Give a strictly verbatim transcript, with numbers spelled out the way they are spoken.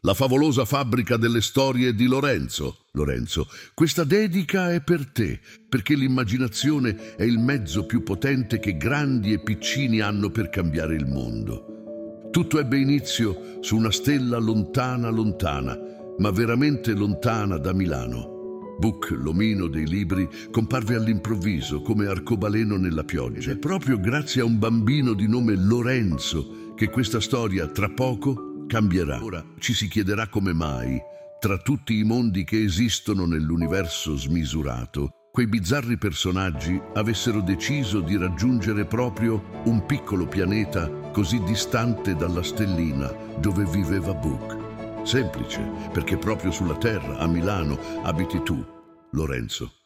La favolosa fabbrica delle storie di Lorenzo. Lorenzo, questa dedica è per te, perché l'immaginazione è il mezzo più potente che grandi e piccini hanno per cambiare il mondo. Tutto ebbe inizio su una stella lontana, lontana, ma veramente lontana da Milano. Buck, l'omino dei libri, comparve all'improvviso come arcobaleno nella pioggia. È proprio grazie a un bambino di nome Lorenzo che questa storia, tra poco, cambierà. Ora ci si chiederà come mai, tra tutti i mondi che esistono nell'universo smisurato, quei bizzarri personaggi avessero deciso di raggiungere proprio un piccolo pianeta così distante dalla stellina dove viveva Buck. Semplice, perché proprio sulla Terra, a Milano, abiti tu, Lorenzo.